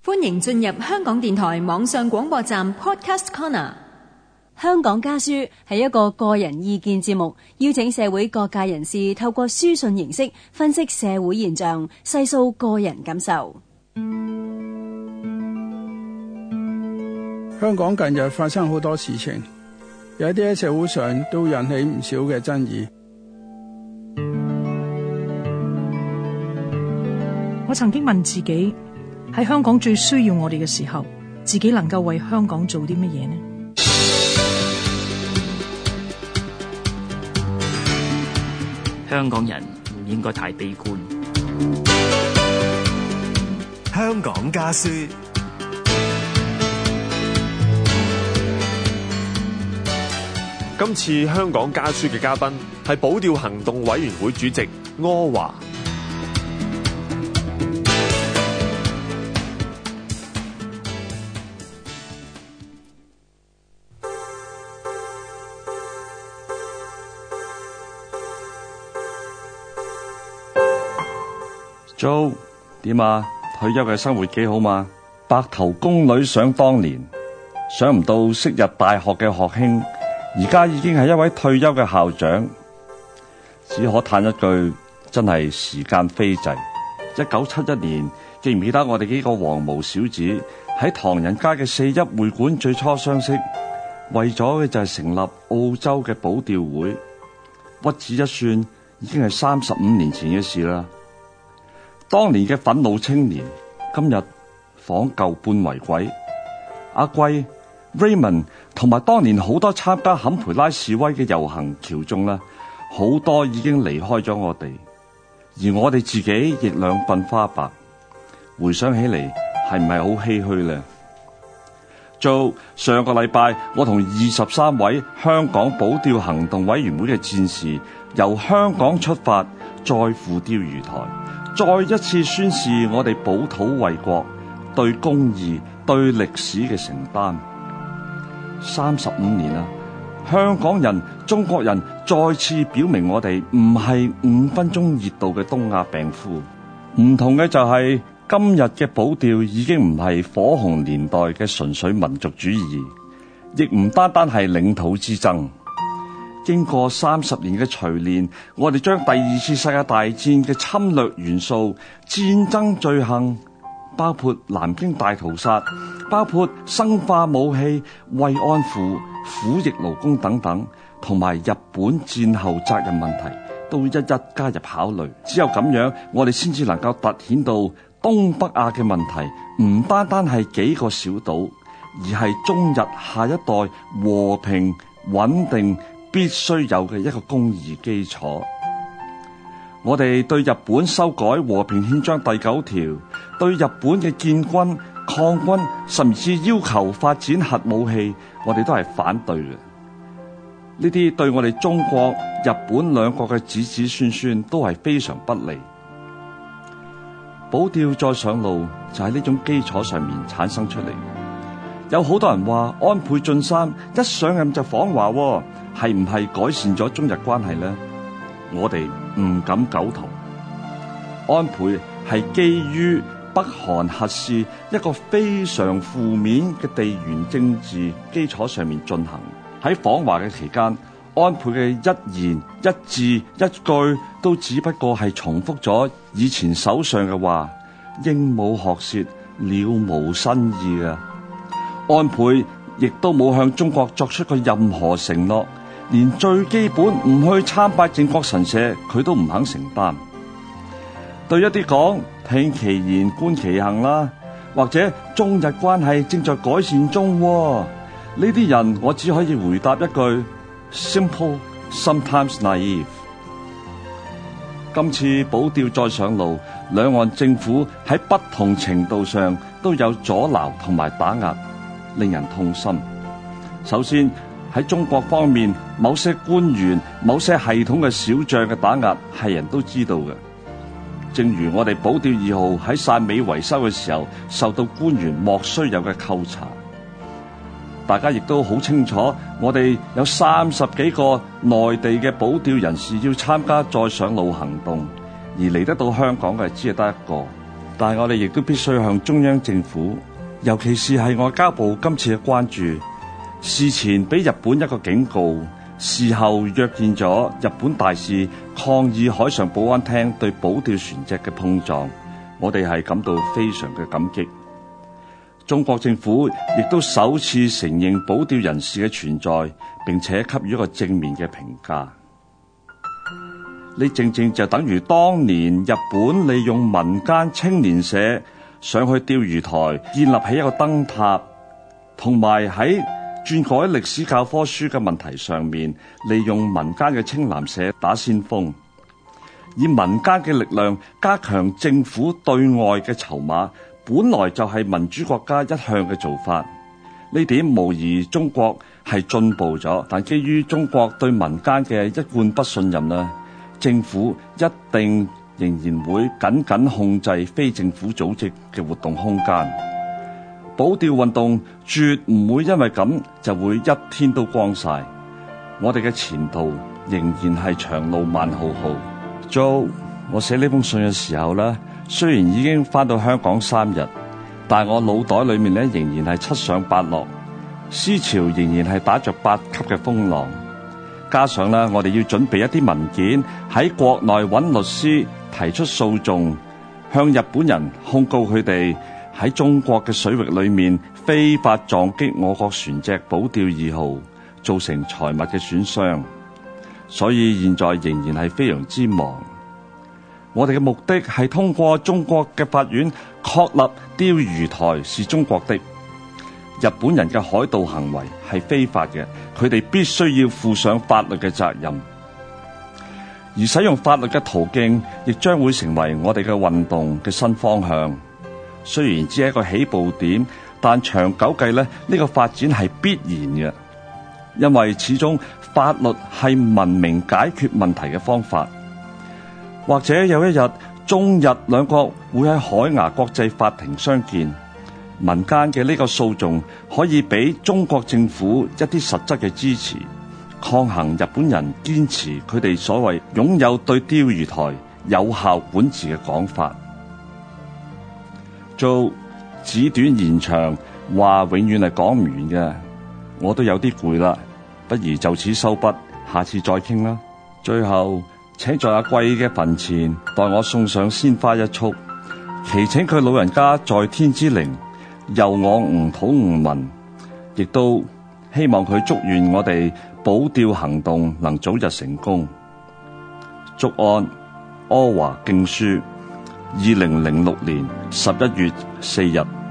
歡迎進入香港電台網上廣播站 Podcast Corner。 香港家書係一個個人意見節目，邀請社會各界人士透過書信形式分析社會現象，細數個人感受。 香港近日發生好多事情，有一啲喺社會上都引起唔少嘅爭議。 我曾經問自己，喺香港最需要我哋嘅時候，自己能夠為香港做啲乜嘢呢？ 香港人唔應該太悲觀。 香港家書。 今次香港家書嘅嘉賓係保釣行動委員會主席柯華。 Jo， 點啊？退休嘅生活幾好嘛？白頭宮女想當年，想唔到昔日大學嘅學兄，而家已經係一位退休嘅校長。只可嘆一句，真係時間飛逝。1971年，記唔記得我哋幾個黃毛小子喺唐人街嘅41會館最初相識，為咗嘅就係成立澳洲嘅保釣會。屈指一算，已經係35年前嘅事啦。當年嘅憤怒青年，今日仿舊半為鬼。阿貴、Raymond 同埋當年好多參加坎培拉示威嘅遊行僑眾啦，好多已經離開咗我哋，而我哋自己亦兩鬢花白。回想起嚟，係唔係好唏噓呢？做上個禮拜，我同23位香港保釣行動委員會嘅戰士，由香港出發，再赴釣魚台。再一次宣示我哋保土衛國、對公義、對歷史嘅承擔。35年啦，香港人、中國人再次表明我哋唔係5分鐘熱度嘅東亞病夫。唔同嘅就係今日嘅保釣已經唔係火紅年代嘅純粹民族主義，亦唔單單係領土之爭。經過30年嘅錘煉，我哋將第2次世界大戰嘅侵略元素、戰爭罪行，包括南京大屠殺，包括生化武器、慰安婦、苦役勞工等等，同埋日本戰後責任問題，都一一加入考慮。只有咁樣，我哋先至能夠凸顯到東北亞嘅問題唔單單係幾個小島，而係中日下一代和平穩定必須有嘅一個公義基礎。我哋對日本修改和平憲章第9條，對日本嘅建軍、抗軍，甚至要求發展核武器，我哋都係反對嘅。呢啲對我哋中國、日本兩國嘅子子孫孫都係非常不利。保釣再上路就喺呢種基礎上面產生出嚟。有好多人話安倍晉三一上任就訪華，係唔係改善咗中日關係呢？我哋唔敢苟同。安倍係基於北韓核試一個非常負面嘅地緣政治基礎上面進行。喺訪華嘅期間，安倍嘅一言一字一句都只不過係重複咗以前首相嘅話，鸚鵡學舌，了無新意嘅。安倍亦都冇向中國作出過任何承諾，連最基本唔去參拜靖國神社佢都唔肯承擔。對一啲講聽其言觀其行啦，或者中日關係正在改善中，呢啲人我只可以回答一句 simple sometimes naive。今次保釣再上路，兩岸政府喺不同程度上都有阻撓同埋打壓，令人痛心。首先喺中國方面，某些官員、某些系統嘅小將嘅打壓係人都知道嘅。正如我哋保釣2號喺汕尾維修嘅時候，受到官員莫須有嘅扣查。大家亦都好清楚，我哋有30幾個內地嘅保釣人士要參加再上路行動，而嚟得到香港嘅只係得一個。 但係我哋亦都必須向中央政府，尤其是係外交部今次嘅關注，事前俾日本一個警告，事後約見咗日本大使抗議海上保安廳對保釣船隻嘅碰撞，我哋係感到非常嘅感激。中國政府亦都首次承認保釣人士嘅存在，並且給予一個正面嘅評價。呢正正就等於當年日本利用民間青年社上去釣魚台建立起一個燈塔，同埋喺轉改歷史教科書嘅問題上面，利用民間嘅青藍社打先鋒，以民間嘅力量加強政府對外嘅籌碼，本來就係民主國家一向嘅做法。呢點無疑中國係進步咗，但基於中國對民間嘅一貫不信任啦，政府一定仍然會緊緊控制非政府組織嘅活動空間。保釣運動絕唔會因為咁就會一天都光晒，我哋嘅前途仍然係長路漫浩浩。Joe，我寫呢封信嘅時候咧，雖然已經翻到香港3日，但我腦袋裏面咧仍然係七上八落，思潮仍然係打着8級嘅風浪。加上咧，我哋要準備一啲文件喺國內揾律師提出訴訟，向日本人控告佢哋喺中國嘅水域裏面非法撞擊我國船隻保釣2號，造成財物嘅損傷。所以現在仍然係非常之忙。我哋嘅目的係通過中國嘅法院確立釣魚台是中國的。日本人嘅海盜行為係非法嘅，佢哋必須要負上法律嘅責任。而使用法律嘅途徑，亦將會成為我哋嘅運動嘅新方向。雖然只係一個起步點，但長久計呢個發展係必然嘅，因為始終法律係文明解決問題嘅方法。或者有一日，中日兩國會喺海牙國際法庭相見，民間嘅呢個訴訟可以俾中國政府一啲實質嘅支持，抗衡日本人堅持佢哋所謂擁有對釣魚台有效管治嘅講法。做紙短言長，話永遠係講唔完嘅，我都有啲攰啦，不如就此收筆，下次再傾啦。最後，請在阿貴嘅墳前代我送上鮮花一束，祈請佢老人家在天之靈佑我吾土吾民，亦都希望佢祝願我哋保釣行動能早日成功。祝安，柯華敬書，2006年11月4日。